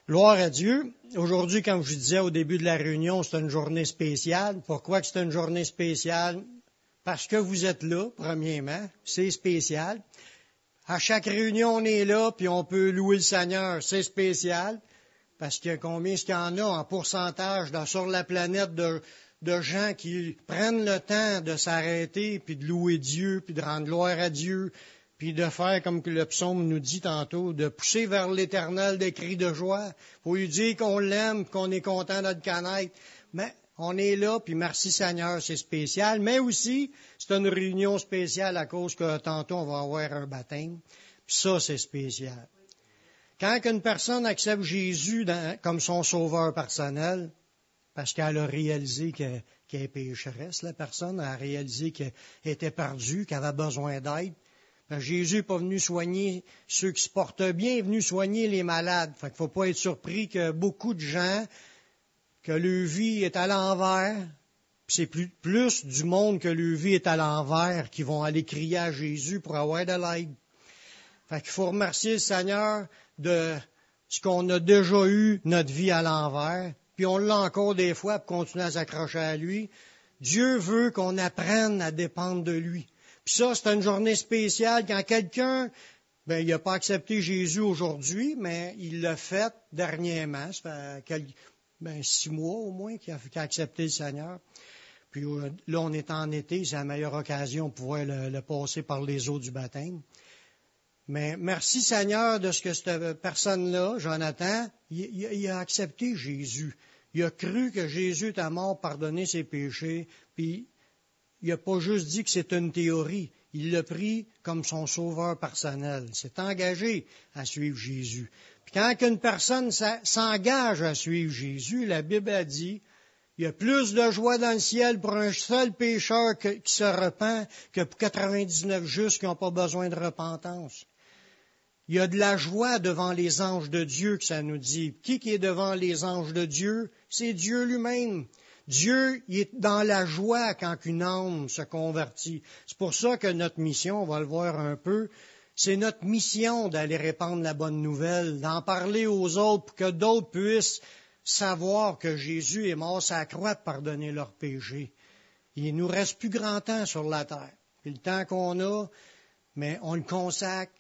Gloire à Dieu. Aujourd'hui, comme je disais au début de la réunion, c'est une journée spéciale. Pourquoi que c'est une journée spéciale? Parce que vous êtes là, premièrement. C'est spécial. À chaque réunion, on est là, puis on peut louer le Seigneur. C'est spécial. Parce que combien est-ce qu'il y en a en pourcentage sur la planète de gens qui prennent le temps de s'arrêter, puis de louer Dieu, puis de rendre gloire à Dieu, puis de faire comme que le psaume nous dit tantôt, de pousser vers l'Éternel des cris de joie, pour lui dire qu'on l'aime, qu'on est content de le connaître. Mais on est là, puis merci Seigneur, c'est spécial. Mais aussi, c'est une réunion spéciale à cause que tantôt on va avoir un baptême. Puis ça, c'est spécial. Quand une personne accepte Jésus comme son sauveur personnel, parce qu'elle a réalisé qu'elle est pécheresse, la personne a réalisé qu'elle était perdue, qu'elle avait besoin d'aide. Jésus n'est pas venu soigner ceux qui se portent bien, il est venu soigner les malades. Fait qu'il ne faut pas être surpris que beaucoup de gens, que leur vie est à l'envers, puis c'est plus du monde que leur vie est à l'envers qui vont aller crier à Jésus pour avoir de l'aide. Fait qu'il faut remercier le Seigneur de ce qu'on a déjà eu notre vie à l'envers, puis on l'a encore des fois pour continuer à s'accrocher à lui. Dieu veut qu'on apprenne à dépendre de lui. Puis ça, c'est une journée spéciale quand quelqu'un, il n'a pas accepté Jésus aujourd'hui, mais il l'a fait dernièrement. Ça fait 6 mois au moins qu'il a accepté le Seigneur. Puis là, on est en été, c'est la meilleure occasion de pouvoir le passer par les eaux du baptême. Mais merci Seigneur de ce que cette personne-là, Jonathan, il a accepté Jésus. Il a cru que Jésus était mort pour pardonner ses péchés, puis il n'a pas juste dit que c'est une théorie. Il l'a pris comme son sauveur personnel. Il s'est engagé à suivre Jésus. Puis quand une personne s'engage à suivre Jésus, la Bible a dit, il y a plus de joie dans le ciel pour un seul pécheur qui se repent que pour 99 justes qui n'ont pas besoin de repentance. Il y a de la joie devant les anges de Dieu que ça nous dit. Qui est devant les anges de Dieu? C'est Dieu lui-même. Dieu, il est dans la joie quand une âme se convertit. C'est pour ça que notre mission, on va le voir un peu, c'est notre mission d'aller répandre la bonne nouvelle, d'en parler aux autres pour que d'autres puissent savoir que Jésus est mort sur la croix pour pardonner leurs péchés. Il nous reste plus grand temps sur la terre. Puis le temps qu'on a, mais on le consacre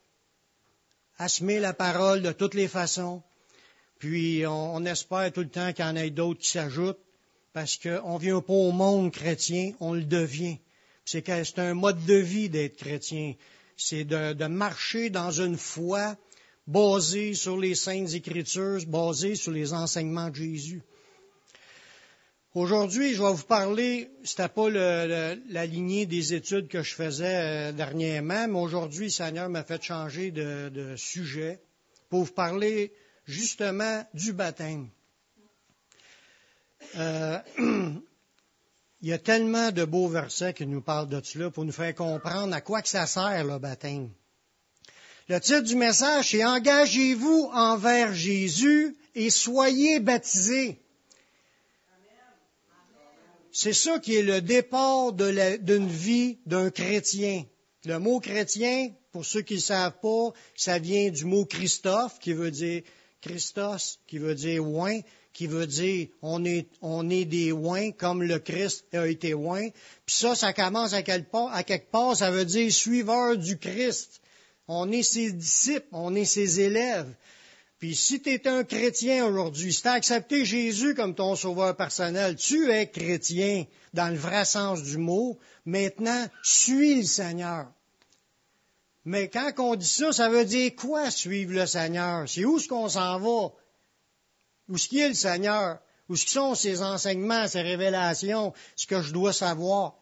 à semer la parole de toutes les façons. Puis on espère tout le temps qu'il y en ait d'autres qui s'ajoutent. Parce qu'on ne vient pas au monde chrétien, on le devient. C'est un mode de vie d'être chrétien. C'est de marcher dans une foi basée sur les Saintes Écritures, basée sur les enseignements de Jésus. Aujourd'hui, je vais vous parler, c'était pas la lignée des études que je faisais dernièrement, mais aujourd'hui, le Seigneur m'a fait changer de sujet pour vous parler justement du baptême. Il y a tellement de beaux versets qui nous parlent de cela pour nous faire comprendre à quoi que ça sert le baptême. Le titre du message, c'est « Engagez-vous envers Jésus et soyez baptisés ». C'est ça qui est le départ d'une vie d'un chrétien. Le mot chrétien, pour ceux qui ne savent pas, ça vient du mot Christophe, qui veut dire Christos, qui veut dire oint, qui veut dire on est des oints comme le Christ a été oint. Puis ça commence à quelque part, ça veut dire suiveur du Christ. On est ses disciples, on est ses élèves. Puis si tu es un chrétien aujourd'hui, si tu as accepté Jésus comme ton sauveur personnel, tu es chrétien dans le vrai sens du mot. Maintenant, suis le Seigneur. Mais quand on dit ça, ça veut dire quoi suivre le Seigneur? C'est où est-ce qu'on s'en va? Où est-ce qu'il est le Seigneur? Où est-ce qu'ils sont ses enseignements, ses révélations, ce que je dois savoir?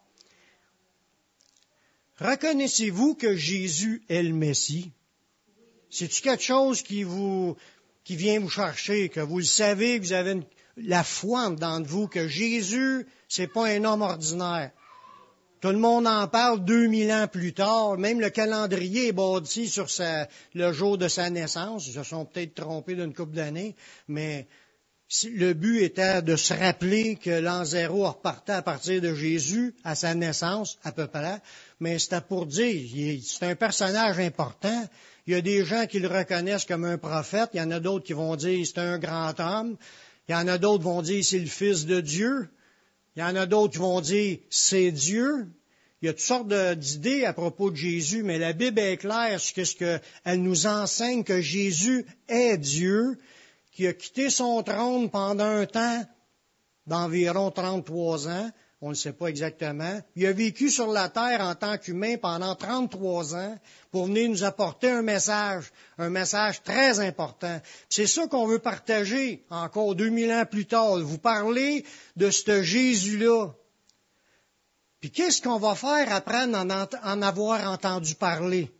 Reconnaissez-vous que Jésus est le Messie? C'est-tu quelque chose qui vient vous chercher, que vous le savez, que vous avez la foi dans vous, que Jésus, c'est pas un homme ordinaire? Tout le monde en parle 2000 ans plus tard. Même le calendrier est bâti sur le jour de sa naissance. Ils se sont peut-être trompés d'une couple d'années, mais le but était de se rappeler que l'an 0 repartait à partir de Jésus, à sa naissance, à peu près. Mais c'était pour dire, c'est un personnage important. Il y a des gens qui le reconnaissent comme un prophète. Il y en a d'autres qui vont dire c'est un grand homme. Il y en a d'autres qui vont dire c'est le Fils de Dieu. Il y en a d'autres qui vont dire c'est Dieu. Il y a toutes sortes d'idées à propos de Jésus, mais la Bible est claire sur ce qu'elle nous enseigne que Jésus est Dieu, qui a quitté son trône pendant un temps d'environ 33 ans. On ne sait pas exactement. Il a vécu sur la terre en tant qu'humain pendant 33 ans pour venir nous apporter un message très important. C'est ça qu'on veut partager encore 2000 ans plus tard, vous parler de ce Jésus-là. Puis qu'est-ce qu'on va faire après en avoir entendu parler?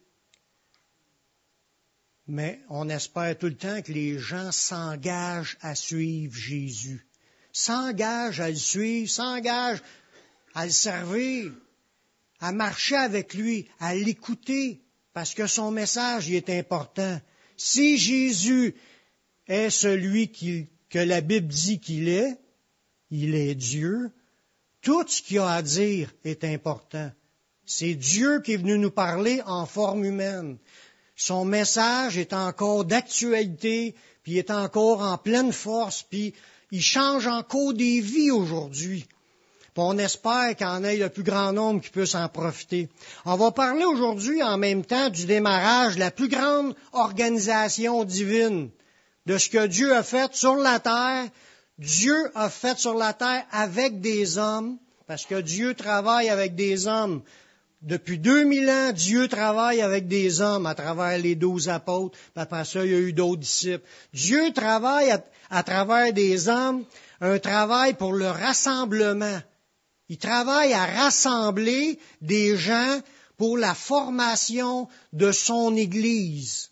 Mais on espère tout le temps que les gens s'engagent à suivre Jésus. S'engage à le suivre, s'engage à le servir, à marcher avec lui, à l'écouter, parce que son message il est important. Si Jésus est celui que la Bible dit qu'il est, il est Dieu, tout ce qu'il a à dire est important. C'est Dieu qui est venu nous parler en forme humaine. Son message est encore d'actualité, puis il est encore en pleine force, puis il change encore des vies aujourd'hui. Puis on espère qu'il y en ait le plus grand nombre qui puisse en profiter. On va parler aujourd'hui en même temps du démarrage de la plus grande organisation divine, de ce que Dieu a fait sur la terre. Dieu a fait sur la terre avec des hommes, parce que Dieu travaille avec des hommes. Depuis 2000 ans, Dieu travaille avec des hommes à travers les 12 apôtres. Puis après ça, il y a eu d'autres disciples. Dieu travaille à travers des hommes, un travail pour le rassemblement. Il travaille à rassembler des gens pour la formation de son Église.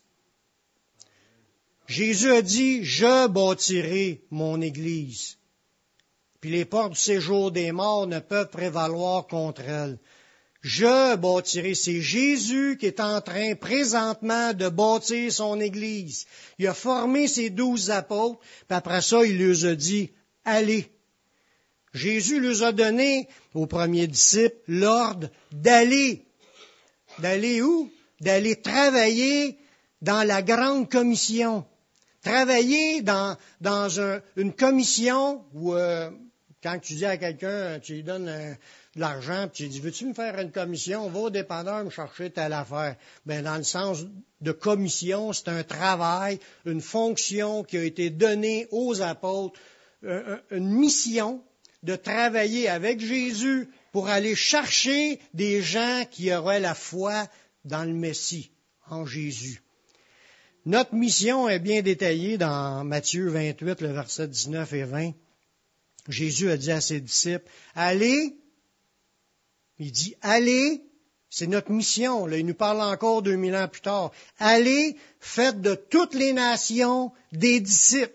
Jésus a dit, « Je bâtirai mon Église. » Puis les portes du séjour des morts ne peuvent prévaloir contre elle. Je bâtirai. C'est Jésus qui est en train présentement de bâtir son Église. Il a formé ses 12 apôtres, puis après ça, il leur a dit, allez. Jésus leur a donné aux premiers disciples l'ordre d'aller. D'aller où? D'aller travailler dans la grande commission. Travailler dans une commission où, quand tu dis à quelqu'un, tu lui donnes de l'argent, puis tu dis, veux-tu me faire une commission? Va au dépanneur me chercher telle affaire. Bien, dans le sens de commission, c'est un travail, une fonction qui a été donnée aux apôtres, une mission de travailler avec Jésus pour aller chercher des gens qui auraient la foi dans le Messie, en Jésus. Notre mission est bien détaillée dans Matthieu 28, le verset 19 et 20. Jésus a dit à ses disciples, allez, il dit, allez, c'est notre mission, là, il nous parle encore 2000 ans plus tard, allez, faites de toutes les nations des disciples,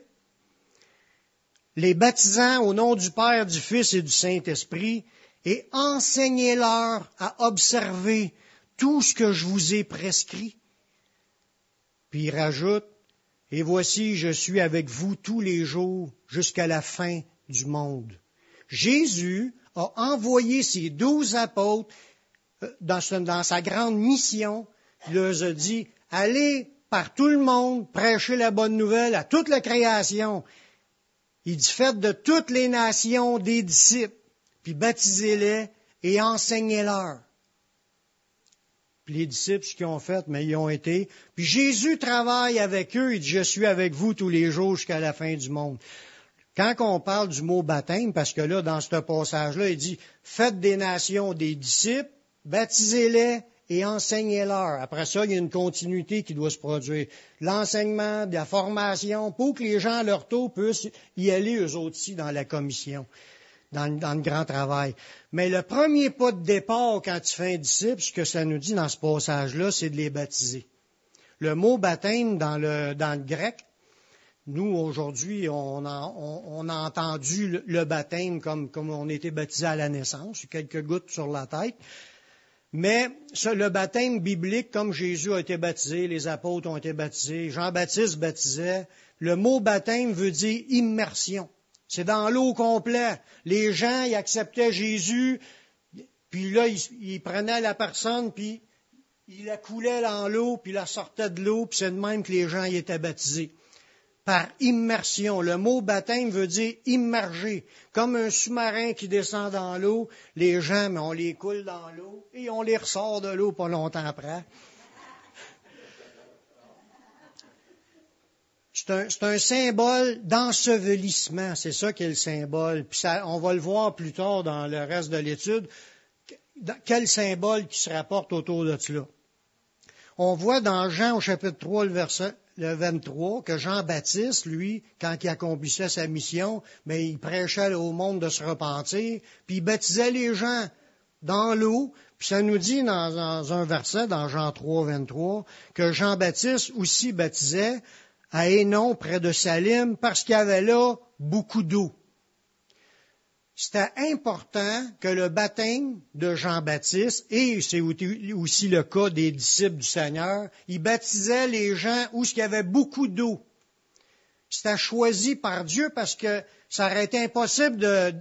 les baptisant au nom du Père, du Fils et du Saint-Esprit, et enseignez-leur à observer tout ce que je vous ai prescrit. Puis il rajoute, et voici, je suis avec vous tous les jours jusqu'à la fin du monde. Jésus a envoyé ses 12 apôtres dans sa grande mission. Il leur a dit, allez par tout le monde, prêcher la bonne nouvelle à toute la création. Il dit, faites de toutes les nations des disciples, puis baptisez-les et enseignez-leur. Puis les disciples, ce qu'ils ont fait, mais ils ont été. Puis Jésus travaille avec eux, il dit, je suis avec vous tous les jours jusqu'à la fin du monde. Quand on parle du mot baptême, parce que là, dans ce passage-là, il dit, faites des nations des disciples, baptisez-les et enseignez-leur. Après ça, il y a une continuité qui doit se produire. L'enseignement, de la formation, pour que les gens à leur tour puissent y aller eux aussi dans la commission, dans le grand travail. Mais le premier pas de départ quand tu fais un disciple, ce que ça nous dit dans ce passage-là, c'est de les baptiser. Le mot baptême dans le grec, nous, aujourd'hui, on a entendu le baptême comme on était baptisé à la naissance, quelques gouttes sur la tête. Mais le baptême biblique, comme Jésus a été baptisé, les apôtres ont été baptisés, Jean-Baptiste baptisait, le mot baptême veut dire immersion. C'est dans l'eau complète. Les gens, ils acceptaient Jésus, puis là, ils prenaient la personne, puis il la coulait dans l'eau, puis il la sortait de l'eau, puis c'est de même que les gens y étaient baptisés. Par immersion. Le mot baptême veut dire immerger. Comme un sous-marin qui descend dans l'eau, les gens, mais on les coule dans l'eau et on les ressort de l'eau pas longtemps après. C'est un symbole d'ensevelissement, c'est ça qui est le symbole. Puis ça, on va le voir plus tard dans le reste de l'étude, quel symbole qui se rapporte autour de cela. On voit dans Jean au chapitre 3, le 23, que Jean-Baptiste, lui, quand il accomplissait sa mission, mais il prêchait au monde de se repentir, puis il baptisait les gens dans l'eau. Puis ça nous dit dans un verset, dans Jean 3, 23, que Jean-Baptiste aussi baptisait à Hénon, près de Salim, parce qu'il y avait là beaucoup d'eau. C'était important que le baptême de Jean-Baptiste, et c'est aussi le cas des disciples du Seigneur, ils baptisaient les gens où il y avait beaucoup d'eau. C'était choisi par Dieu parce que ça aurait été impossible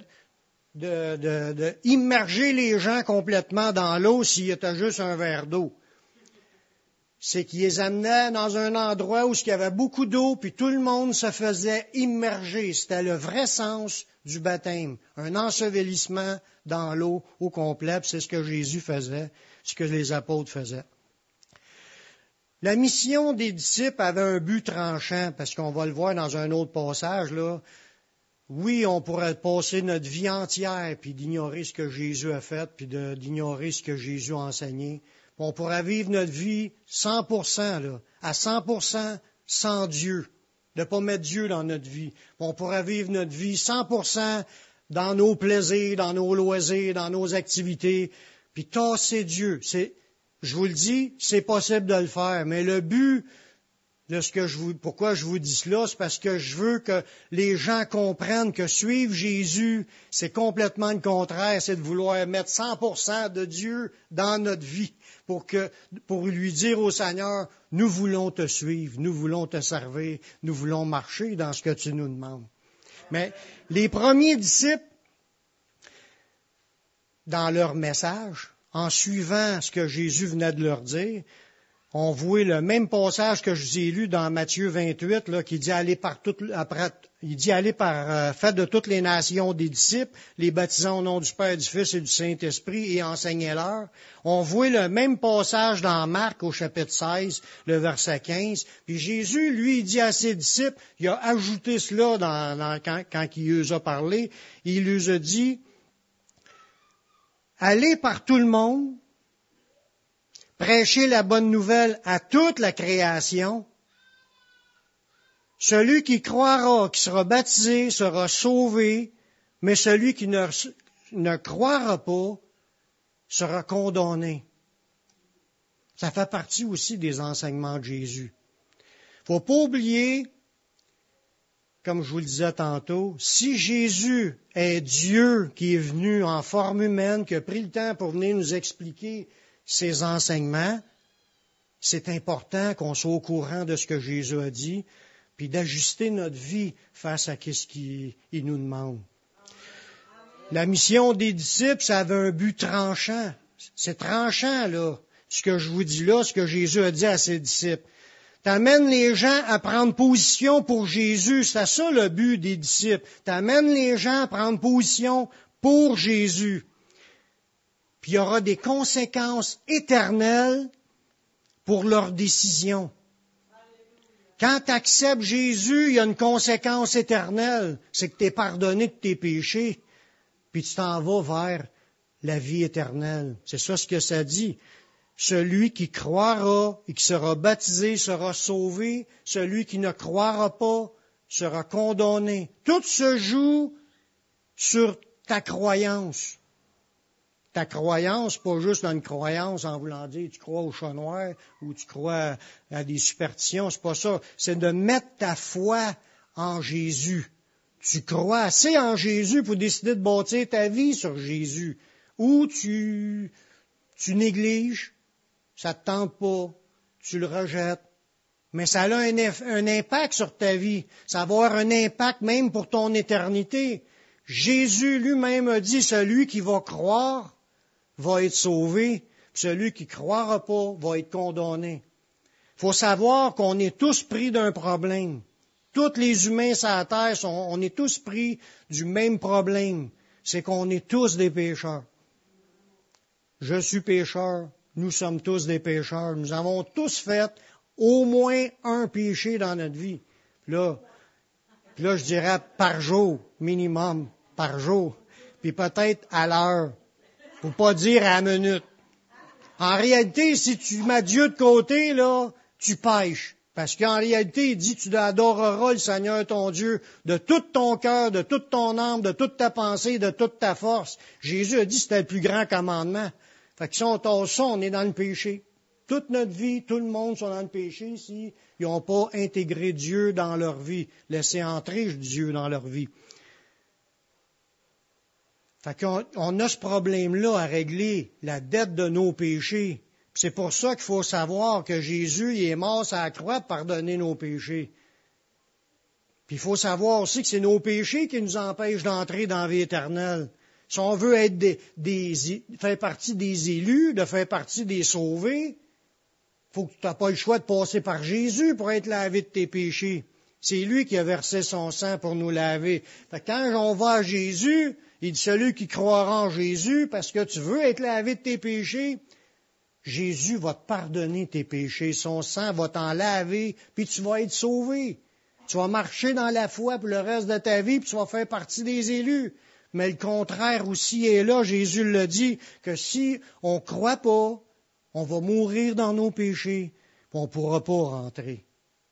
de immerger les gens complètement dans l'eau s'il y était juste un verre d'eau. C'est qu'ils les amenaient dans un endroit où il y avait beaucoup d'eau, puis tout le monde se faisait immerger. C'était le vrai sens du baptême, un ensevelissement dans l'eau au complet, puis c'est ce que Jésus faisait, ce que les apôtres faisaient. La mission des disciples avait un but tranchant, parce qu'on va le voir dans un autre passage, là. Oui, on pourrait passer notre vie entière, puis d'ignorer ce que Jésus a fait, puis d'ignorer ce que Jésus a enseigné. On pourrait vivre notre vie 100%, là, à 100% sans Dieu, de ne pas mettre Dieu dans notre vie. On pourrait vivre notre vie 100% dans nos plaisirs, dans nos loisirs, dans nos activités, puis tasser Dieu. Je vous le dis, c'est possible de le faire, mais le but de pourquoi je vous dis cela, c'est parce que je veux que les gens comprennent que suivre Jésus, c'est complètement le contraire, c'est de vouloir mettre 100% de Dieu dans notre vie pour lui dire au Seigneur, nous voulons te suivre, nous voulons te servir, nous voulons marcher dans ce que tu nous demandes. Mais les premiers disciples, dans leur message, en suivant ce que Jésus venait de leur dire, on voit le même passage que je vous ai lu dans Matthieu 28, là, qui dit allez faites de toutes les nations des disciples, les baptisant au nom du Père, du Fils et du Saint-Esprit et enseignez-leur. On voit le même passage dans Marc au chapitre 16, le verset 15. Puis Jésus, lui, il dit à ses disciples, il a ajouté cela quand il les a parlé, il les a dit, allez par tout le monde, prêchez la bonne nouvelle à toute la création. Celui qui croira, qui sera baptisé, sera sauvé, mais celui qui ne croira pas sera condamné. Ça fait partie aussi des enseignements de Jésus. Faut pas oublier, comme je vous le disais tantôt, si Jésus est Dieu qui est venu en forme humaine, qui a pris le temps pour venir nous expliquer ces enseignements, c'est important qu'on soit au courant de ce que Jésus a dit, puis d'ajuster notre vie face à ce qu'il nous demande. La mission des disciples, ça avait un but tranchant. C'est tranchant, là, ce que je vous dis là, ce que Jésus a dit à ses disciples. T'amènes les gens à prendre position pour Jésus, c'est ça le but des disciples. T'amènes les gens à prendre position pour Jésus. Puis il y aura des conséquences éternelles pour leurs décisions. Quand tu acceptes Jésus, il y a une conséquence éternelle. C'est que tu es pardonné de tes péchés, puis tu t'en vas vers la vie éternelle. C'est ça ce que ça dit. Celui qui croira et qui sera baptisé sera sauvé. Celui qui ne croira pas sera condamné. Tout se joue sur ta croyance. Ta croyance, pas juste une croyance en voulant dire tu crois au chat noir ou tu crois à des superstitions, c'est pas ça. C'est de mettre ta foi en Jésus. Tu crois assez en Jésus pour décider de bâtir ta vie sur Jésus. Ou tu négliges, ça te tente pas, tu le rejettes. Mais ça a un impact sur ta vie. Ça va avoir un impact même pour ton éternité. Jésus lui-même a dit, celui qui va croire va être sauvé, puis celui qui ne croira pas va être condamné. Il faut savoir qu'on est tous pris d'un problème. Tous les humains sur la terre, on est tous pris du même problème. C'est qu'on est tous des pécheurs. Je suis pécheur, nous sommes tous des pécheurs. Nous avons tous fait au moins un péché dans notre vie. Puis là, je dirais par jour, minimum, par jour. Puis peut-être à l'heure, pour pas dire à la minute. En réalité, si tu mets Dieu de côté, là, tu pêches. Parce qu'en réalité, il dit, tu adoreras le Seigneur ton Dieu de tout ton cœur, de toute ton âme, de toute ta pensée, de toute ta force. Jésus a dit que c'était le plus grand commandement. Fait que si on tasse ça, on est dans le péché. Toute notre vie, tout le monde sont dans le péché s'ils n'ont pas intégré Dieu dans leur vie, laissé entrer Dieu dans leur vie. Fait qu'on a ce problème-là à régler, la dette de nos péchés. C'est pour ça qu'il faut savoir que Jésus il est mort sur la croix pour pardonner nos péchés. Puis il faut savoir aussi que c'est nos péchés qui nous empêchent d'entrer dans la vie éternelle. Si on veut être faire partie des élus, de faire partie des sauvés, faut que tu n'as pas le choix de passer par Jésus pour être lavé de tes péchés. C'est lui qui a versé son sang pour nous laver. Fait que quand on va à Jésus, il dit celui qui croira en Jésus, parce que tu veux être lavé de tes péchés, Jésus va te pardonner tes péchés. Son sang va t'en laver, puis tu vas être sauvé. Tu vas marcher dans la foi pour le reste de ta vie, puis tu vas faire partie des élus. Mais le contraire aussi est là. Jésus l'a dit, que si on ne croit pas, on va mourir dans nos péchés, puis on ne pourra pas rentrer.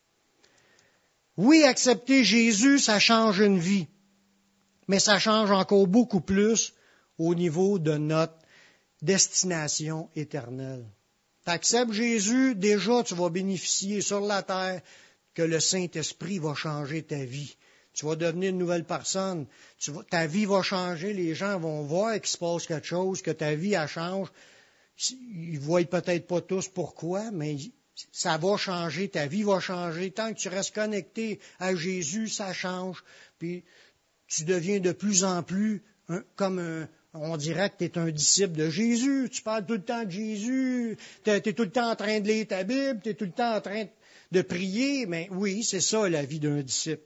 Oui, accepter Jésus, ça change une vie, mais ça change encore beaucoup plus au niveau de notre destination éternelle. Tu acceptes Jésus, déjà tu vas bénéficier sur la terre que le Saint-Esprit va changer ta vie. Tu vas devenir une nouvelle personne. Ta vie va changer, les gens vont voir qu'il se passe quelque chose, que ta vie elle change. Ils ne voient peut-être pas tous pourquoi, mais ça va changer, ta vie va changer. Tant que tu restes connecté à Jésus, ça change. Puis tu deviens de plus en plus on dirait que tu es un disciple de Jésus. Tu parles tout le temps de Jésus. Tu es tout le temps en train de lire ta Bible. Tu es tout le temps en train de prier. Mais oui, c'est ça la vie d'un disciple.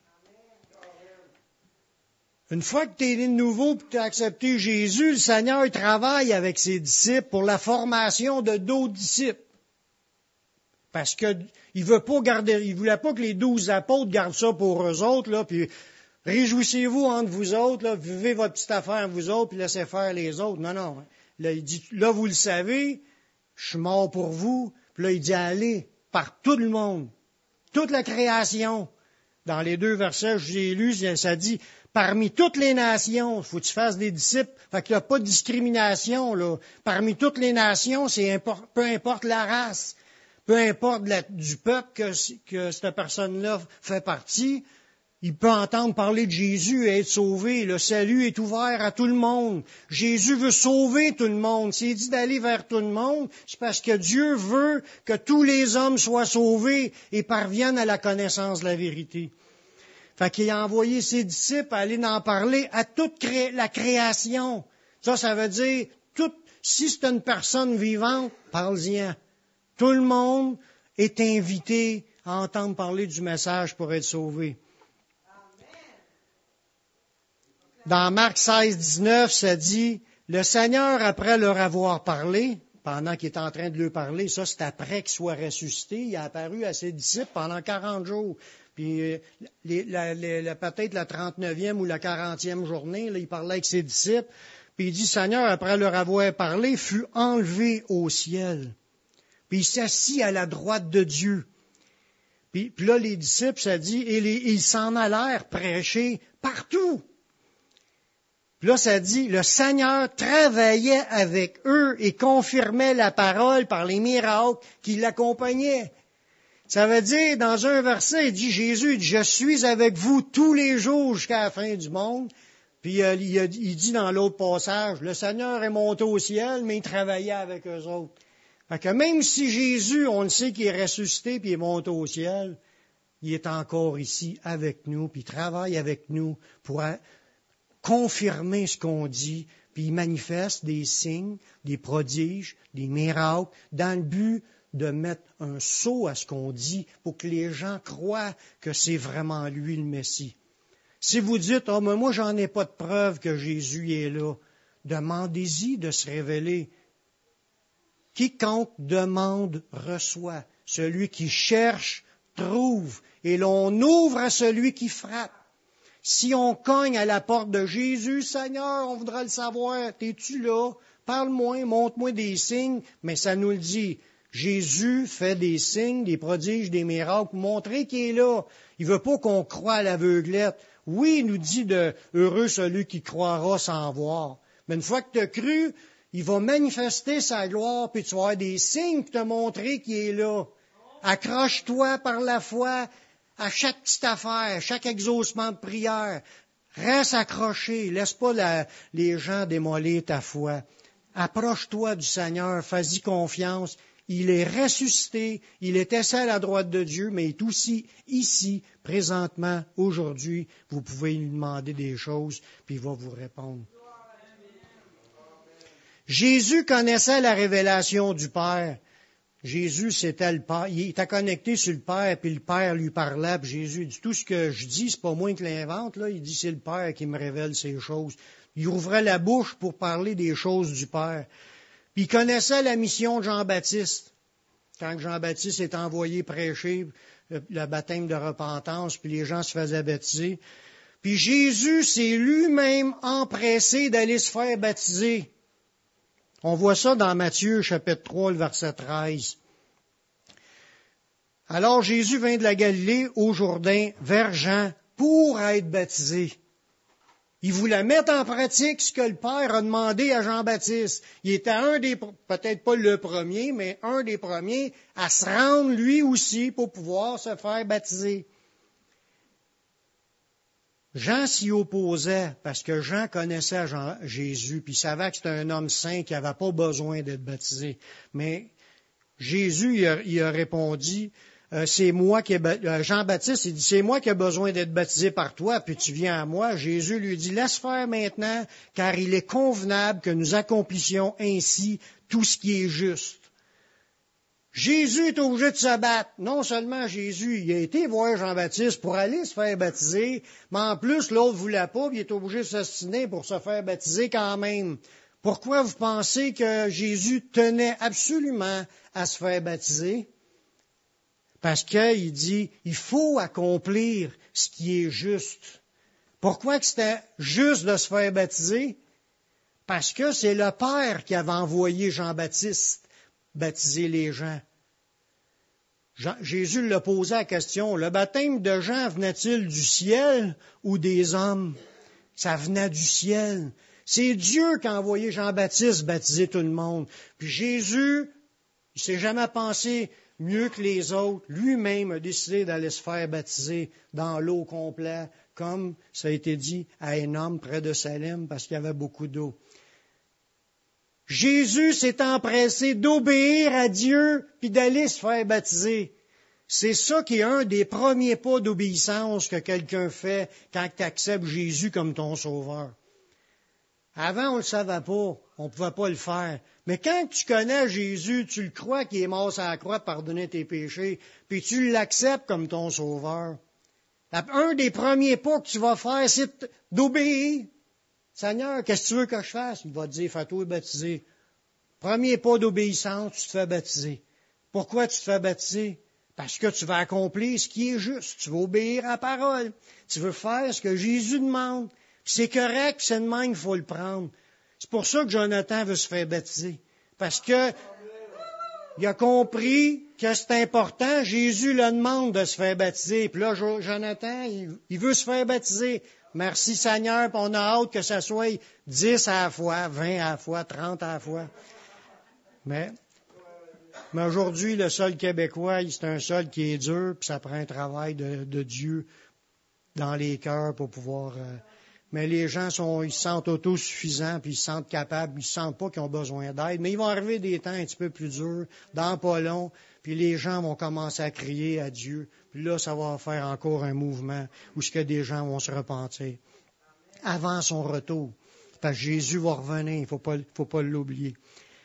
Une fois que tu es né de nouveau et que tu as accepté Jésus, le Seigneur travaille avec ses disciples pour la formation de d'autres disciples. Parce que il voulait pas que les 12 apôtres gardent ça pour eux autres, là, puis réjouissez-vous entre vous autres, là, vivez votre petite affaire vous autres, puis laissez faire les autres. Non, non. Là, il dit, là, vous le savez, je suis mort pour vous. Puis là, il dit, allez, par tout le monde, toute la création. Dans les 2 versets que j'ai lus, ça dit, parmi toutes les nations, il faut que tu fasses des disciples. Fait qu'il n'y a pas de discrimination, là. Parmi toutes les nations, peu importe la race, peu importe du peuple que cette personne-là fait partie, il peut entendre parler de Jésus et être sauvé. Le salut est ouvert à tout le monde. Jésus veut sauver tout le monde. S'il dit d'aller vers tout le monde, c'est parce que Dieu veut que tous les hommes soient sauvés et parviennent à la connaissance de la vérité. Fait qu'il a envoyé ses disciples à aller en parler à toute la création. Ça veut dire, si c'est une personne vivante, parle-y-en. Tout le monde est invité à entendre parler du message pour être sauvé. Dans Marc 16, 19, ça dit, le Seigneur, après leur avoir parlé, pendant qu'il est en train de leur parler, ça c'est après qu'il soit ressuscité, il a apparu à ses disciples pendant 40 jours. Puis peut-être la 39e ou la 40e journée, là, il parlait avec ses disciples, puis il dit, Seigneur, après leur avoir parlé, fut enlevé au ciel. Puis il s'assit à la droite de Dieu. Puis là, les disciples, ça dit, ils s'en allèrent prêcher partout. Puis là, ça dit, le Seigneur travaillait avec eux et confirmait la parole par les miracles qui l'accompagnaient. Ça veut dire, dans un verset, il dit, Jésus, je suis avec vous tous les jours jusqu'à la fin du monde. Puis il dit dans l'autre passage, le Seigneur est monté au ciel, mais il travaillait avec eux autres. Fait que même si Jésus, on le sait qu'il est ressuscité puis il est monté au ciel, il est encore ici avec nous, puis il travaille avec nous pour confirmer ce qu'on dit, puis il manifeste des signes, des prodiges, des miracles, dans le but de mettre un sceau à ce qu'on dit pour que les gens croient que c'est vraiment lui le Messie. Si vous dites, « mais moi, j'en ai pas de preuve que Jésus est là », demandez-y de se révéler. Quiconque demande reçoit. Celui qui cherche trouve. Et l'on ouvre à celui qui frappe. Si on cogne à la porte de Jésus, Seigneur, on voudra le savoir. T'es-tu là? Parle-moi, montre-moi des signes. Mais ça nous le dit. Jésus fait des signes, des prodiges, des miracles pour montrer qu'il est là. Il veut pas qu'on croie à l'aveuglette. Oui, il nous dit de heureux celui qui croira sans voir. Mais une fois que tu as cru, il va manifester sa gloire, puis tu vas avoir des signes pour te montrer qu'il est là. Accroche-toi par la foi à chaque petite affaire, chaque exaucement de prière. Reste accroché, laisse pas les gens démolir ta foi. Approche-toi du Seigneur, fais-y confiance. Il est ressuscité, il est assis à la droite de Dieu, mais il est aussi ici, présentement, aujourd'hui. Vous pouvez lui demander des choses, puis il va vous répondre. Jésus connaissait la révélation du Père. Jésus, c'était le Père. Il était connecté sur le Père, puis le Père lui parlait, puis Jésus dit, tout ce que je dis, c'est pas moi qui l'invente, là. Il dit, c'est le Père qui me révèle ces choses. Il ouvrait la bouche pour parler des choses du Père. Puis il connaissait la mission de Jean-Baptiste. Quand Jean-Baptiste est envoyé prêcher le baptême de repentance, puis les gens se faisaient baptiser. Puis Jésus s'est lui-même empressé d'aller se faire baptiser. On voit ça dans Matthieu, chapitre 3, le verset 13. Alors Jésus vint de la Galilée au Jourdain vers Jean pour être baptisé. Il voulait mettre en pratique ce que le Père a demandé à Jean-Baptiste. Il était peut-être pas le premier, mais un des premiers à se rendre lui aussi pour pouvoir se faire baptiser. Jean s'y opposait parce que Jean connaissait Jésus, puis il savait que c'était un homme saint qui n'avait pas besoin d'être baptisé. Mais Jésus, il a répondu, Jean-Baptiste, il dit, c'est moi qui ai besoin d'être baptisé par toi, puis tu viens à moi. Jésus lui dit, laisse faire maintenant, car il est convenable que nous accomplissions ainsi tout ce qui est juste. Jésus est obligé de se battre. Non seulement Jésus, il a été voir Jean-Baptiste pour aller se faire baptiser, mais en plus, l'autre voulait pas, puis il est obligé de s'ostiner pour se faire baptiser quand même. Pourquoi vous pensez que Jésus tenait absolument à se faire baptiser? Parce qu'il dit, il faut accomplir ce qui est juste. Pourquoi que c'était juste de se faire baptiser? Parce que c'est le Père qui avait envoyé Jean-Baptiste baptiser les gens. Jésus l'a posé la question, le baptême de Jean venait-il du ciel ou des hommes? Ça venait du ciel. C'est Dieu qui a envoyé Jean-Baptiste baptiser tout le monde. Puis Jésus, il s'est jamais pensé mieux que les autres. Lui-même a décidé d'aller se faire baptiser dans l'eau complète, comme ça a été dit à Énom, près de Salem, parce qu'il y avait beaucoup d'eau. Jésus s'est empressé d'obéir à Dieu puis d'aller se faire baptiser. C'est ça qui est un des premiers pas d'obéissance que quelqu'un fait quand tu acceptes Jésus comme ton sauveur. Avant, on ne le savait pas, on ne pouvait pas le faire. Mais quand tu connais Jésus, tu le crois qu'il est mort sur la croix pour pardonner tes péchés, puis tu l'acceptes comme ton sauveur. Un des premiers pas que tu vas faire, c'est d'obéir. Seigneur, qu'est-ce que tu veux que je fasse? Il va te dire, fais-toi baptiser. Premier pas d'obéissance, tu te fais baptiser. Pourquoi tu te fais baptiser? Parce que tu vas accomplir ce qui est juste. Tu vas obéir à la parole. Tu veux faire ce que Jésus demande. Puis c'est correct, c'est de même qu'il faut le prendre. C'est pour ça que Jonathan veut se faire baptiser. Parce que il a compris que c'est important. Jésus le demande de se faire baptiser. Puis là, Jonathan, il veut se faire baptiser. Merci Seigneur, puis on a hâte que ça soit 10 à la fois, 20 à la fois, 30 à la fois. Mais aujourd'hui, le sol québécois, c'est un sol qui est dur, puis ça prend un travail de Dieu dans les cœurs pour pouvoir... Mais les gens ils se sentent autosuffisants, puis ils se sentent capables, ils ne se sentent pas qu'ils ont besoin d'aide. Mais ils vont arriver des temps un petit peu plus durs, dans pas long, puis les gens vont commencer à crier à Dieu. Puis là, ça va faire encore un mouvement où des gens vont se repentir. avant son retour. Parce que Jésus va revenir, il faut pas l'oublier.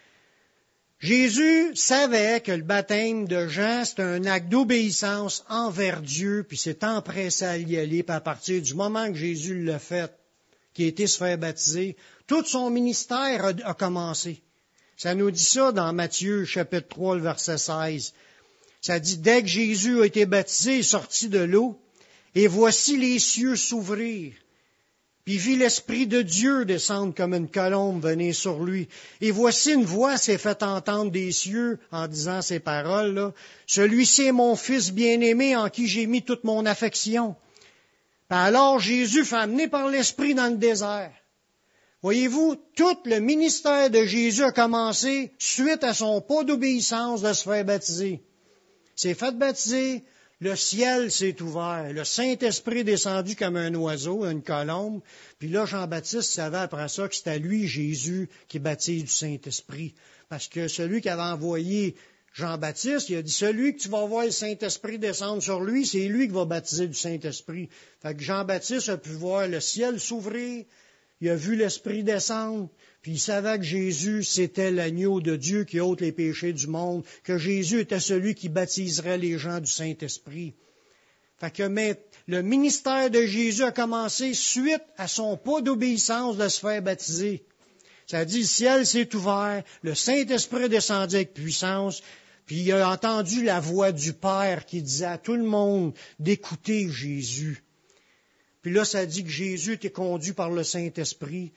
Jésus savait que le baptême de Jean, c'était un acte d'obéissance envers Dieu, puis s'est empressé à y aller, puis à partir du moment que Jésus l'a fait, qui a été se faire baptiser, tout son ministère a commencé. Ça nous dit ça dans Matthieu, chapitre 3, le verset 16. Ça dit, dès que Jésus a été baptisé, il est sorti de l'eau, et voici les cieux s'ouvrir. Puis il vit l'Esprit de Dieu descendre comme une colombe venir sur lui. Et voici une voix s'est fait entendre des cieux en disant ces paroles-là. Celui-ci est mon Fils bien-aimé en qui j'ai mis toute mon affection. Puis alors Jésus fut amené par l'Esprit dans le désert. Voyez-vous, tout le ministère de Jésus a commencé suite à son pas d'obéissance de se faire baptiser. Il s'est fait baptiser, le ciel s'est ouvert, le Saint-Esprit est descendu comme un oiseau, une colombe, puis là, Jean-Baptiste savait après ça que c'était lui, Jésus, qui baptise du Saint-Esprit. Parce que celui qui avait envoyé Jean-Baptiste, il a dit, celui que tu vas voir le Saint-Esprit descendre sur lui, c'est lui qui va baptiser du Saint-Esprit. Fait que Jean-Baptiste a pu voir le ciel s'ouvrir, il a vu l'Esprit descendre, puis il savait que Jésus, c'était l'agneau de Dieu qui ôte les péchés du monde, que Jésus était celui qui baptiserait les gens du Saint-Esprit. Fait que le ministère de Jésus a commencé suite à son pas d'obéissance de se faire baptiser. Ça dit, le ciel s'est ouvert, le Saint-Esprit est descendu avec puissance, puis il a entendu la voix du Père qui disait à tout le monde d'écouter Jésus. Puis là, ça dit que Jésus était conduit par le Saint-Esprit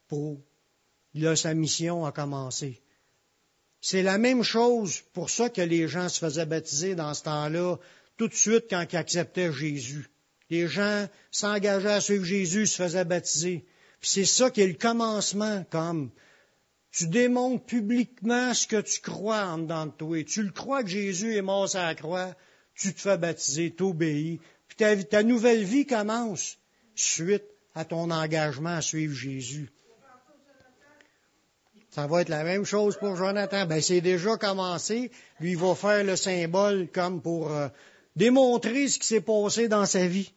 là, sa mission a commencé. C'est la même chose pour ça que les gens se faisaient baptiser dans ce temps-là, tout de suite quand ils acceptaient Jésus. Les gens s'engageaient à suivre Jésus, se faisaient baptiser. Puis c'est ça qui est le commencement, comme tu démontres publiquement ce que tu crois en dedans de toi. Tu le crois que Jésus est mort sur la croix, tu te fais baptiser, t'obéis. Puis ta nouvelle vie commence suite à ton engagement à suivre Jésus. Ça va être la même chose pour Jonathan. Ben, c'est déjà commencé. Lui, il va faire le symbole comme pour démontrer ce qui s'est passé dans sa vie.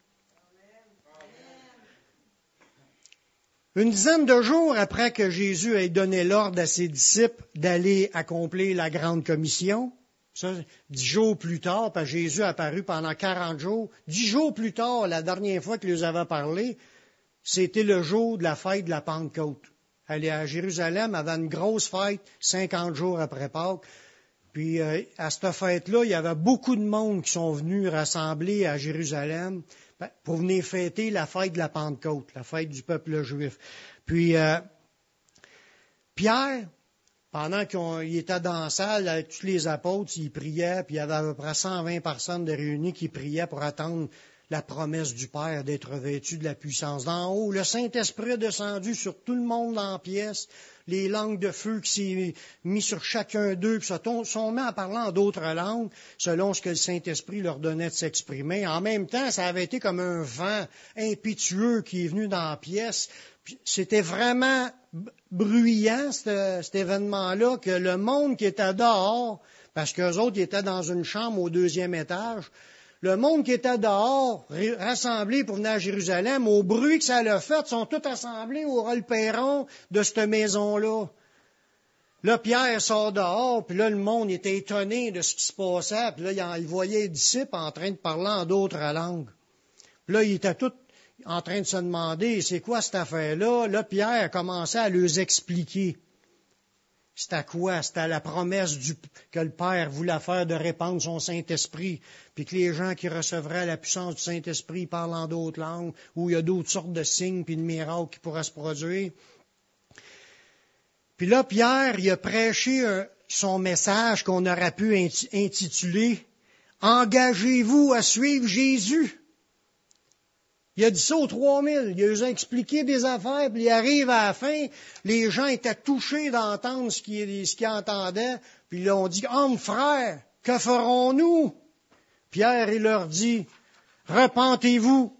Une dizaine de jours après que Jésus ait donné l'ordre à ses disciples d'aller accomplir la grande commission, ça, 10 jours plus tard, parce que Jésus est apparu pendant 40 jours, 10 jours plus tard, la dernière fois qu'il leur avait parlé, c'était le jour de la fête de la Pentecôte. Aller à Jérusalem avait une grosse fête, 50 jours après Pâques. Puis à cette fête-là, il y avait beaucoup de monde qui sont venus rassembler à Jérusalem pour venir fêter la fête de la Pentecôte, la fête du peuple juif. Puis Pierre, pendant qu'il était dans la salle avec tous les apôtres, il priait, puis il y avait à peu près 120 personnes de réunies qui priaient pour attendre la promesse du Père d'être revêtu de la puissance d'en haut. Le Saint-Esprit est descendu sur tout le monde dans la pièce, les langues de feu qui s'est mis sur chacun d'eux, puis sont mis à parler en d'autres langues, selon ce que le Saint-Esprit leur donnait de s'exprimer. En même temps, ça avait été comme un vent impétueux qui est venu dans la pièce. Puis c'était vraiment bruyant, cet événement-là, que le monde qui était dehors, parce qu'eux autres, ils étaient dans une chambre au 2e étage, le monde qui était dehors, rassemblé pour venir à Jérusalem, au bruit que ça l'a fait, sont tous assemblés au rôle-perron de cette maison-là. Là, Pierre sort dehors, puis là, le monde était étonné de ce qui se passait, puis là, il voyait les disciples en train de parler en d'autres langues. Puis là, ils étaient tous en train de se demander, c'est quoi cette affaire-là? Là, Pierre a commencé à leur expliquer. C'était quoi? C'était la promesse que le Père voulait faire de répandre son Saint-Esprit, puis que les gens qui recevraient la puissance du Saint-Esprit parlent en d'autres langues, où il y a d'autres sortes de signes puis de miracles qui pourraient se produire. Puis là, Pierre, il a prêché son message qu'on aurait pu intituler « Engagez-vous à suivre Jésus ». Il a dit ça aux 3000. Il a expliqué des affaires, puis il arrive à la fin. Les gens étaient touchés d'entendre ce qu'ils entendaient. Puis ils ont dit, « Hommes, frères, que ferons-nous? » Pierre, il leur dit, « Repentez-vous.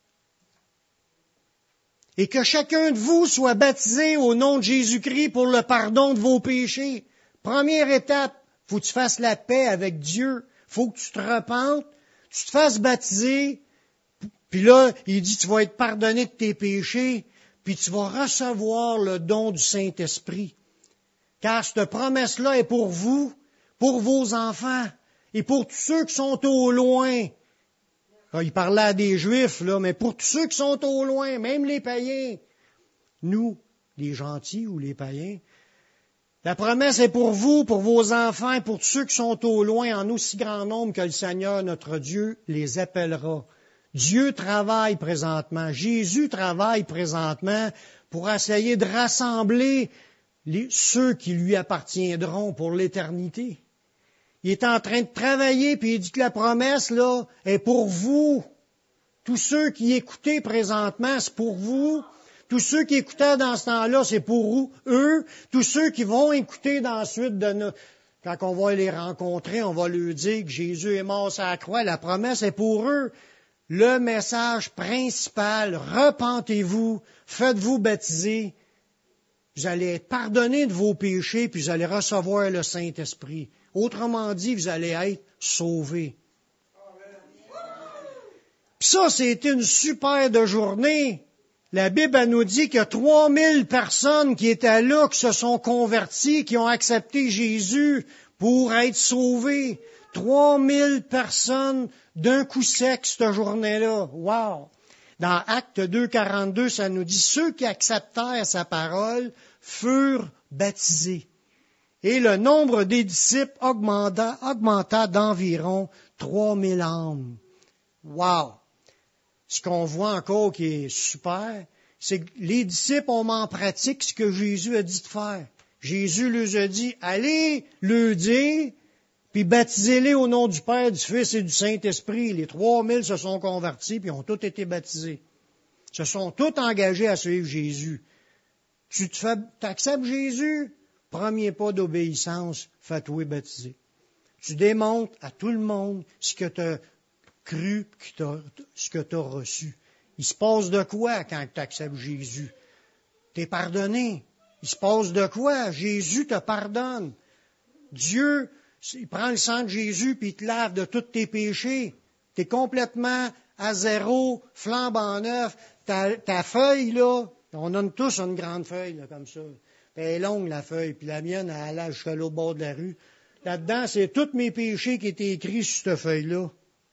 Et que chacun de vous soit baptisé au nom de Jésus-Christ pour le pardon de vos péchés. » Première étape, faut que tu fasses la paix avec Dieu. Faut que tu te repentes, tu te fasses baptiser Puis là, il dit, tu vas être pardonné de tes péchés, puis tu vas recevoir le don du Saint-Esprit. Car cette promesse-là est pour vous, pour vos enfants, et pour tous ceux qui sont au loin. Alors, il parlait à des Juifs, là, mais pour tous ceux qui sont au loin, même les païens, nous, les gentils ou les païens, la promesse est pour vous, pour vos enfants, et pour tous ceux qui sont au loin, en aussi grand nombre que le Seigneur, notre Dieu, les appellera. Dieu travaille présentement, Jésus travaille présentement pour essayer de rassembler ceux qui lui appartiendront pour l'éternité. Il est en train de travailler, puis il dit que la promesse, là, est pour vous. Tous ceux qui écoutaient présentement, c'est pour vous. Tous ceux qui écoutaient dans ce temps-là, c'est pour eux. Tous ceux qui vont écouter dans la suite quand on va les rencontrer, on va leur dire que Jésus est mort sur la croix. La promesse est pour eux. Le message principal, repentez-vous, faites-vous baptiser. Vous allez être pardonnés de vos péchés, puis vous allez recevoir le Saint-Esprit. Autrement dit, vous allez être sauvés. Puis ça, c'était une super de journée. La Bible elle nous dit qu'il y a 3000 personnes qui étaient là, qui se sont converties, qui ont accepté Jésus pour être sauvés. 3000 personnes d'un coup sec cette journée-là. Wow! Dans Actes 2,42, ça nous dit, ceux qui acceptèrent sa parole furent baptisés. Et le nombre des disciples augmenta d'environ 3000 âmes. Wow! Ce qu'on voit encore qui est super, c'est que les disciples ont mis en pratique ce que Jésus a dit de faire. Jésus leur a dit, allez leur dire, puis baptisez-les au nom du Père, du Fils et du Saint-Esprit. Les 3000 se sont convertis, puis ont tous été baptisés. Se sont tous engagés à suivre Jésus. Tu acceptes Jésus? Premier pas d'obéissance, fais-toi baptiser. Tu démontres à tout le monde ce que tu as cru, ce que tu as reçu. Il se passe de quoi quand tu acceptes Jésus? Tu es pardonné. Il se passe de quoi? Jésus te pardonne. Dieu, il prend le sang de Jésus puis il te lave de tous tes péchés. Tu es complètement à zéro, flambant neuf. Ta feuille, là, on a tous une grande feuille, là, comme ça. Elle est longue, la feuille, puis la mienne, elle allait jusqu'à l'autre bord de la rue. Là-dedans, c'est tous mes péchés qui étaient écrits sur cette feuille-là.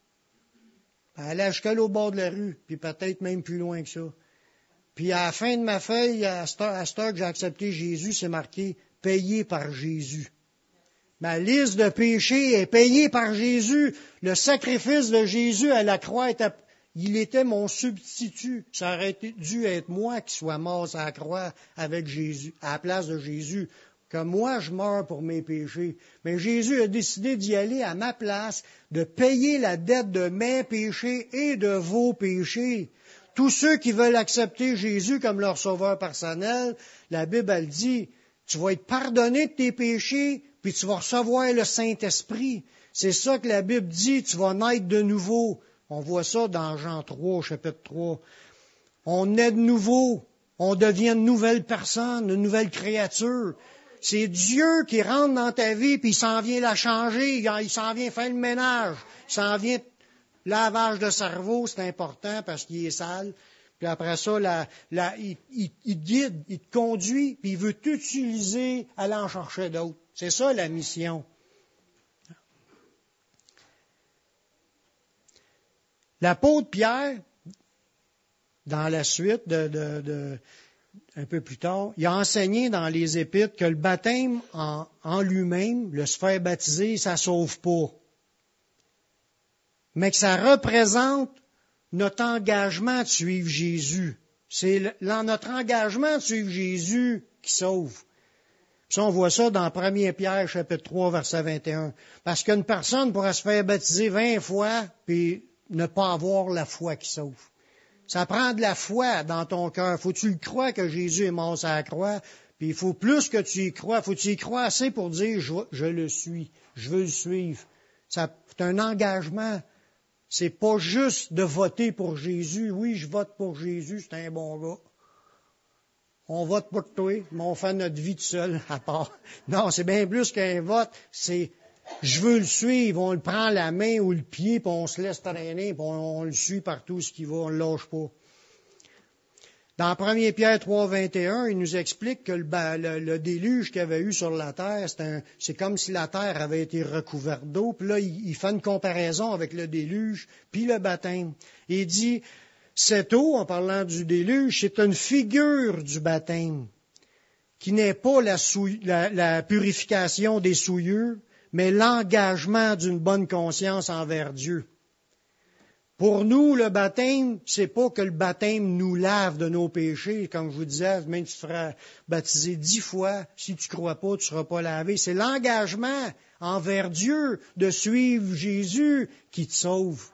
Elle allait jusqu'à l'autre bord de la rue, puis peut-être même plus loin que ça. Puis à la fin de ma feuille, à cette heure que j'ai accepté Jésus, c'est marqué « Payé par Jésus ». Ma liste de péchés est payée par Jésus. Le sacrifice de Jésus à la croix il était mon substitut. Ça aurait dû être moi qui sois mort à la croix avec Jésus, à la place de Jésus, que moi je meure pour mes péchés. Mais Jésus a décidé d'y aller à ma place, de payer la dette de mes péchés et de vos péchés. Tous ceux qui veulent accepter Jésus comme leur sauveur personnel, la Bible elle dit, tu vas être pardonné de tes péchés, puis tu vas recevoir le Saint-Esprit. C'est ça que la Bible dit, tu vas naître de nouveau. On voit ça dans Jean 3, chapitre 3. On naît de nouveau. On devient une nouvelle personne, une nouvelle créature. C'est Dieu qui rentre dans ta vie, puis il s'en vient la changer, il s'en vient faire le ménage, il s'en vient lavage de cerveau, c'est important parce qu'il est sale. Puis après ça, il te guide, il te conduit, puis il veut t'utiliser à aller en chercher d'autres. C'est ça la mission. L'apôtre Pierre, dans la suite un peu plus tard, il a enseigné dans les Épîtres que le baptême en lui-même, le se faire baptiser, ça ne sauve pas. Mais que ça représente notre engagement de suivre Jésus. C'est notre engagement de suivre Jésus qui sauve. Puis on voit ça dans 1 Pierre, chapitre 3, verset 21. Parce qu'une personne pourrait se faire baptiser 20 fois, puis ne pas avoir la foi qui sauve. Ça prend de la foi dans ton cœur. Faut que tu le crois que Jésus est mort sur la croix, puis il faut plus que tu y crois. Faut que tu y crois assez pour dire, je le suis, je veux le suivre. C'est un engagement. C'est pas juste de voter pour Jésus. Oui, je vote pour Jésus, c'est un bon gars. On vote pour toi, mais on fait notre vie tout seul à part. Non, c'est bien plus qu'un vote. C'est Je veux le suivre, on le prend la main ou le pied, puis on se laisse traîner, puis on le suit partout ce qu'il va, on ne le lâche pas. Dans 1 Pierre 3, 21, il nous explique que le déluge qu'il y avait eu sur la terre, c'est comme si la terre avait été recouverte d'eau. Puis là, il fait une comparaison avec le déluge, puis le baptême. Et il dit, cette eau, en parlant du déluge, c'est une figure du baptême, qui n'est pas la purification des souillures, mais l'engagement d'une bonne conscience envers Dieu. Pour nous, le baptême, c'est pas que le baptême nous lave de nos péchés. Comme je vous disais, même si tu feras baptiser 10 fois, si tu crois pas, tu seras pas lavé. C'est l'engagement envers Dieu de suivre Jésus qui te sauve.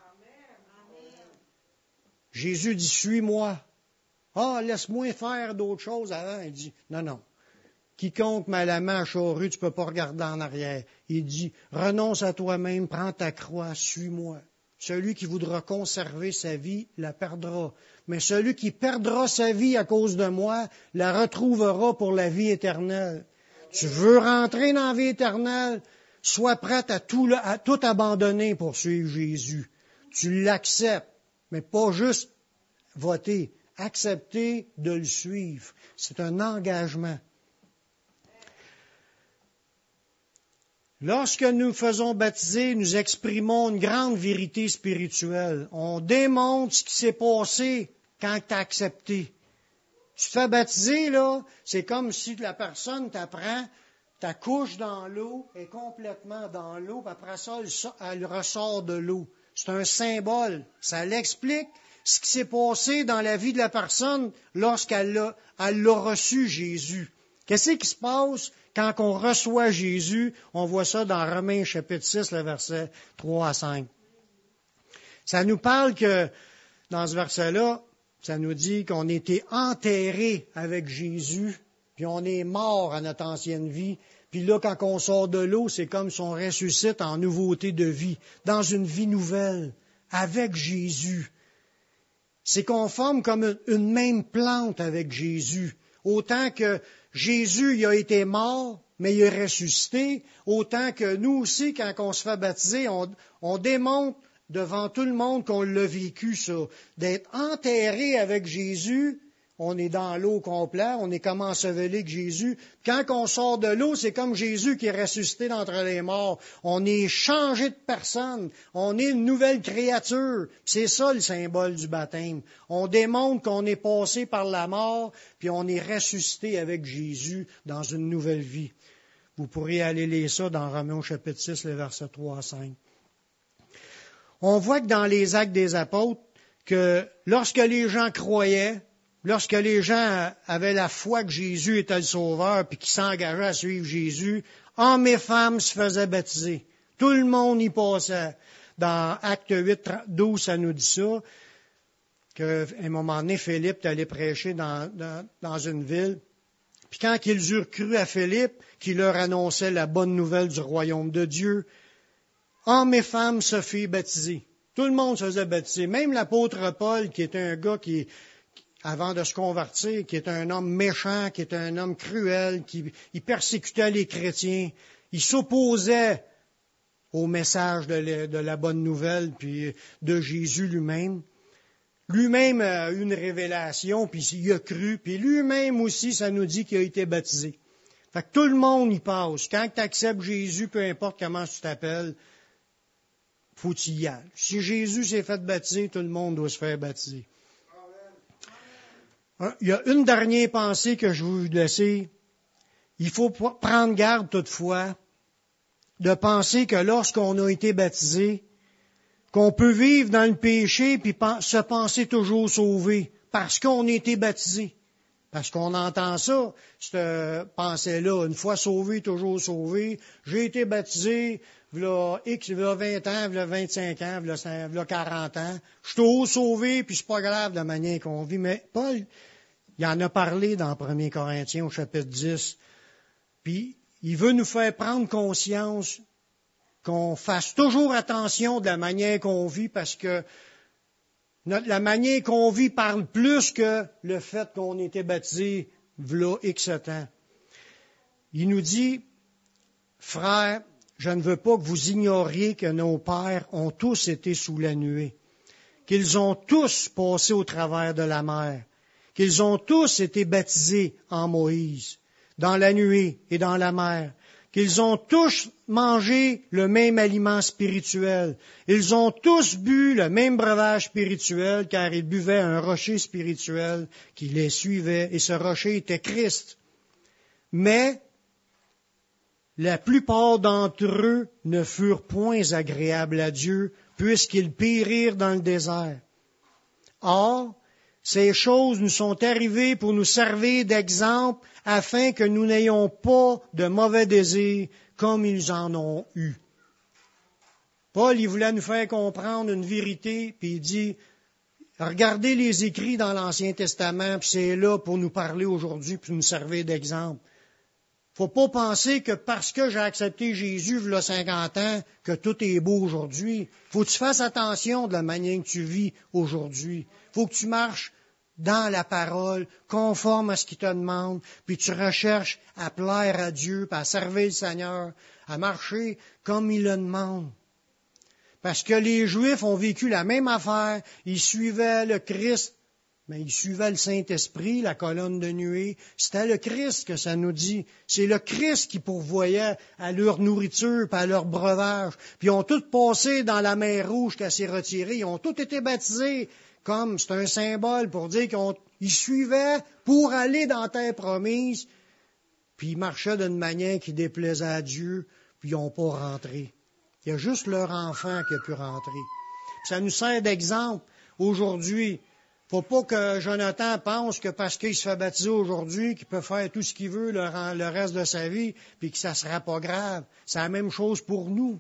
Jésus dit, suis-moi. Ah, laisse-moi faire d'autres choses avant. Il dit, non. Quiconque m'a la main à charrue, tu peux pas regarder en arrière. Il dit, renonce à toi-même, prends ta croix, suis-moi. Celui qui voudra conserver sa vie la perdra. Mais celui qui perdra sa vie à cause de moi la retrouvera pour la vie éternelle. Tu veux rentrer dans la vie éternelle? Sois prête à tout abandonner pour suivre Jésus. Tu l'acceptes, mais pas juste voter. Accepter de le suivre. C'est un engagement. Lorsque nous faisons baptiser, nous exprimons une grande vérité spirituelle. On démontre ce qui s'est passé quand tu as accepté. Tu te fais baptiser, là, c'est comme si la personne t'apprend, ta couche dans l'eau est complètement dans l'eau, puis après ça, elle ressort de l'eau. C'est un symbole. Ça l'explique ce qui s'est passé dans la vie de la personne lorsqu'elle l'a reçu, Jésus. Qu'est-ce qui se passe quand on reçoit Jésus? On voit ça dans Romains chapitre 6, le verset 3 à 5. Ça nous parle que, dans ce verset-là, ça nous dit qu'on était enterrés avec Jésus, puis on est mort à notre ancienne vie. Puis là, quand on sort de l'eau, c'est comme si on ressuscite en nouveauté de vie, dans une vie nouvelle, avec Jésus. C'est qu'on forme comme une même plante avec Jésus. Autant que Jésus, il a été mort, mais il est ressuscité, autant que nous aussi, quand on se fait baptiser, on démontre devant tout le monde qu'on l'a vécu, ça. D'être enterré avec Jésus, on est dans l'eau complète, on est comme enseveli avec Jésus. Quand on sort de l'eau, c'est comme Jésus qui est ressuscité d'entre les morts. On est changé de personne, on est une nouvelle créature. C'est ça le symbole du baptême. On démontre qu'on est passé par la mort, puis on est ressuscité avec Jésus dans une nouvelle vie. Vous pourriez aller lire ça dans Romains chapitre 6, les versets 3 à 5. On voit que dans les Actes des Apôtres, que lorsque les gens croyaient, lorsque les gens avaient la foi que Jésus était le Sauveur puis qu'ils s'engageaient à suivre Jésus, hommes et femmes se faisaient baptiser. Tout le monde y passait. Dans Acte 8, 12, ça nous dit ça, qu'à un moment donné, Philippe est allé prêcher dans une ville. Puis quand ils eurent cru à Philippe, qui leur annonçait la bonne nouvelle du royaume de Dieu, hommes et femmes se firent baptiser. Tout le monde se faisait baptiser. Même l'apôtre Paul, qui était un gars qui avant de se convertir, qui est un homme méchant, qui est un homme cruel, il persécutait les chrétiens, il s'opposait au message de la bonne nouvelle, puis de Jésus lui-même. Lui-même a eu une révélation, puis il a cru, puis lui-même aussi, ça nous dit qu'il a été baptisé. Fait que tout le monde y passe. Quand tu acceptes Jésus, peu importe comment tu t'appelles, faut y y aller. Si Jésus s'est fait baptiser, tout le monde doit se faire baptiser. Il y a une dernière pensée que je veux vous laisser. Il faut prendre garde toutefois de penser que lorsqu'on a été baptisé, qu'on peut vivre dans le péché puis se penser toujours sauvé parce qu'on a été baptisé. Parce qu'on entend ça, cette pensée-là, une fois sauvé, toujours sauvé. J'ai été baptisé, v'là 20 ans, v'là 25 ans, v'là 40 ans. Je suis toujours sauvé, puis c'est pas grave de la manière qu'on vit. Mais Paul, il en a parlé dans 1 Corinthiens au chapitre 10. Puis, il veut nous faire prendre conscience qu'on fasse toujours attention de la manière qu'on vit parce que la manière qu'on vit parle plus que le fait qu'on ait été baptisé v'là X temps. Il nous dit, frères, je ne veux pas que vous ignoriez que nos pères ont tous été sous la nuée, qu'ils ont tous passé au travers de la mer, qu'ils ont tous été baptisés en Moïse, dans la nuée et dans la mer, qu'ils ont tous mangé le même aliment spirituel, ils ont tous bu le même breuvage spirituel, car ils buvaient un rocher spirituel qui les suivait, et ce rocher était Christ. Mais la plupart d'entre eux ne furent point agréables à Dieu, puisqu'ils périrent dans le désert. Or, ces choses nous sont arrivées pour nous servir d'exemple, afin que nous n'ayons pas de mauvais désirs comme ils en ont eu. Paul, il voulait nous faire comprendre une vérité, puis il dit, regardez les écrits dans l'Ancien Testament, puis c'est là pour nous parler aujourd'hui, pour nous servir d'exemple. Faut pas penser que parce que j'ai accepté Jésus, il y a 50 ans, que tout est beau aujourd'hui. Faut que tu fasses attention de la manière que tu vis aujourd'hui. Faut que tu marches dans la parole, conforme à ce qu'il te demande, puis tu recherches à plaire à Dieu, puis à servir le Seigneur, à marcher comme il le demande. Parce que les Juifs ont vécu la même affaire, ils suivaient le Christ, mais ils suivaient le Saint-Esprit, la colonne de nuée. C'était le Christ que ça nous dit. C'est le Christ qui pourvoyait à leur nourriture et à leur breuvage. Puis ils ont tous passé dans la mer Rouge qui s'est retirée. Ils ont tous été baptisés, comme c'est un symbole pour dire qu'ils suivaient pour aller dans la terre promise. Puis ils marchaient d'une manière qui déplaisait à Dieu, puis ils n'ont pas rentré. Il y a juste leur enfant qui a pu rentrer. Puis ça nous sert d'exemple aujourd'hui. Faut pas que Jonathan pense que parce qu'il se fait baptiser aujourd'hui, qu'il peut faire tout ce qu'il veut le reste de sa vie, puis que ça sera pas grave. C'est la même chose pour nous.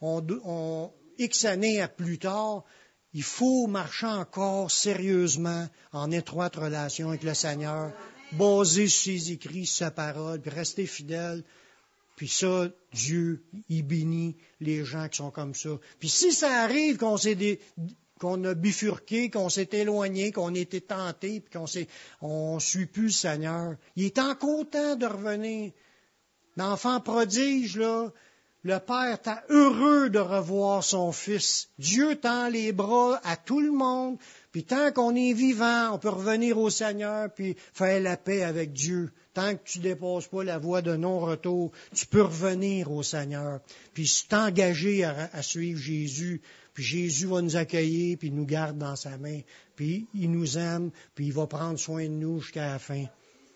X années à plus tard, il faut marcher encore sérieusement en étroite relation avec le Seigneur, basé sur ses écrits, sur sa parole, puis rester fidèle. Puis ça, Dieu, il bénit les gens qui sont comme ça. Puis si ça arrive qu'on a bifurqué, qu'on s'est éloigné, qu'on a été tenté, puis on suit plus le Seigneur, il est encore temps de revenir. L'enfant prodige, là, le Père est heureux de revoir son Fils. Dieu tend les bras à tout le monde, puis tant qu'on est vivant, on peut revenir au Seigneur, puis faire la paix avec Dieu. Tant que tu ne dépasses pas la voie de non-retour, tu peux revenir au Seigneur, puis t'engager à suivre Jésus. Puis Jésus va nous accueillir, puis il nous garde dans sa main, puis il nous aime, puis il va prendre soin de nous jusqu'à la fin.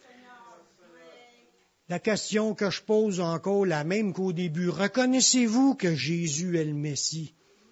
La question que je pose encore, la même qu'au début, reconnaissez-vous que Jésus est le Messie?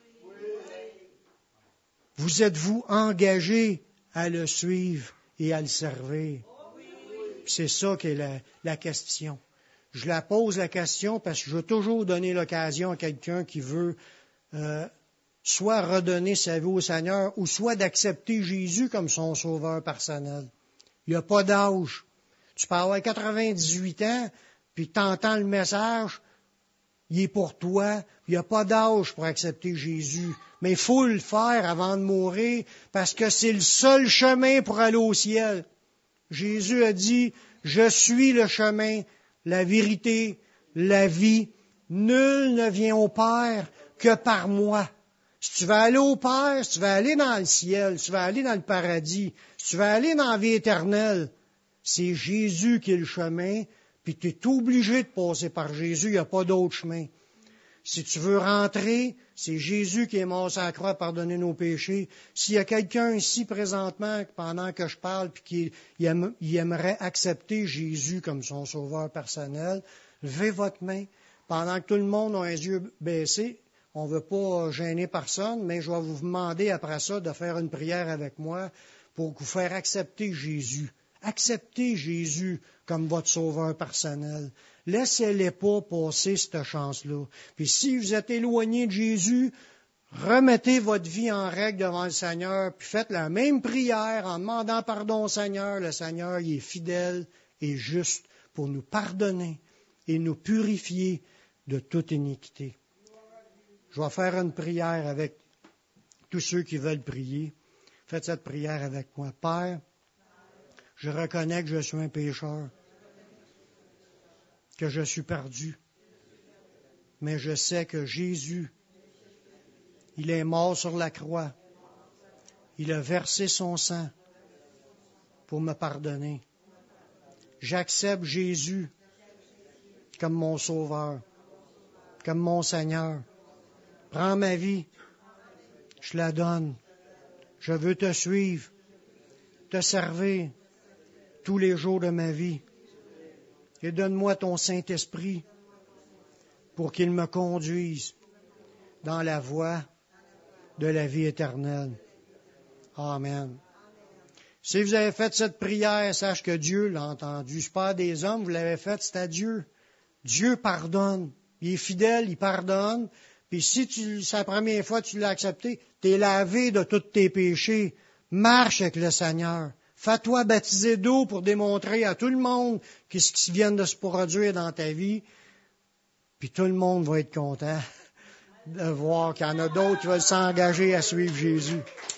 Vous êtes-vous engagé à le suivre et à le servir? C'est ça qui est la question. Je la pose la question parce que je veux toujours donner l'occasion à quelqu'un qui veut soit redonner sa vie au Seigneur ou soit d'accepter Jésus comme son sauveur personnel. Il n'y a pas d'âge. Tu peux avoir 98 ans, puis tu entends le message, il est pour toi. Il n'y a pas d'âge pour accepter Jésus. Mais il faut le faire avant de mourir parce que c'est le seul chemin pour aller au ciel. Jésus a dit, je suis le chemin, la vérité, la vie. Nul ne vient au Père que par moi. Si tu veux aller au Père, si tu veux aller dans le ciel, si tu veux aller dans le paradis, si tu veux aller dans la vie éternelle, c'est Jésus qui est le chemin, puis tu es obligé de passer par Jésus, il n'y a pas d'autre chemin. Si tu veux rentrer, c'est Jésus qui est mort sur la croix à pardonner nos péchés. S'il y a quelqu'un ici présentement, pendant que je parle, puis qui aimerait accepter Jésus comme son sauveur personnel, levez votre main. Pendant que tout le monde a les yeux baissés, on ne veut pas gêner personne, mais je vais vous demander après ça de faire une prière avec moi pour vous faire accepter Jésus. Acceptez Jésus comme votre sauveur personnel. Laissez-les pas passer cette chance-là. Puis si vous êtes éloigné de Jésus, remettez votre vie en règle devant le Seigneur, puis faites la même prière en demandant pardon au Seigneur. Le Seigneur, il est fidèle et juste pour nous pardonner et nous purifier de toute iniquité. Je vais faire une prière avec tous ceux qui veulent prier. Faites cette prière avec moi. Père, je reconnais que je suis un pécheur, que je suis perdu, mais je sais que Jésus, il est mort sur la croix. Il a versé son sang pour me pardonner. J'accepte Jésus comme mon Sauveur, comme mon Seigneur. Prends ma vie, je la donne. Je veux te suivre, te servir tous les jours de ma vie. Et donne-moi ton Saint-Esprit pour qu'il me conduise dans la voie de la vie éternelle. Amen. Si vous avez fait cette prière, sache que Dieu l'a entendu. Ce n'est pas des hommes, vous l'avez faite, c'est à Dieu. Dieu pardonne. Il est fidèle, il pardonne. Puis si c'est la première fois que tu l'as accepté, tu es lavé de tous tes péchés. Marche avec le Seigneur. Fais-toi baptiser d'eau pour démontrer à tout le monde ce qui vient de se produire dans ta vie. Puis tout le monde va être content de voir qu'il y en a d'autres qui veulent s'engager à suivre Jésus.